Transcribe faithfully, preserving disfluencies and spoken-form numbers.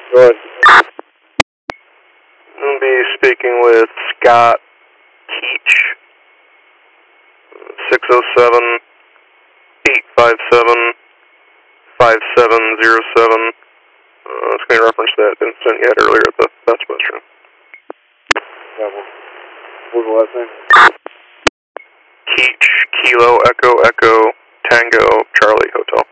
Go ahead. I'll be speaking with Scott Keach, six oh seven, eight five seven, five seven zero seven. Uh, it's going to reference that incident you had earlier at the Best Western. Yeah, well, what was the last name? Keach, Kilo, Echo, Echo, Tango, Charlie, Hotel.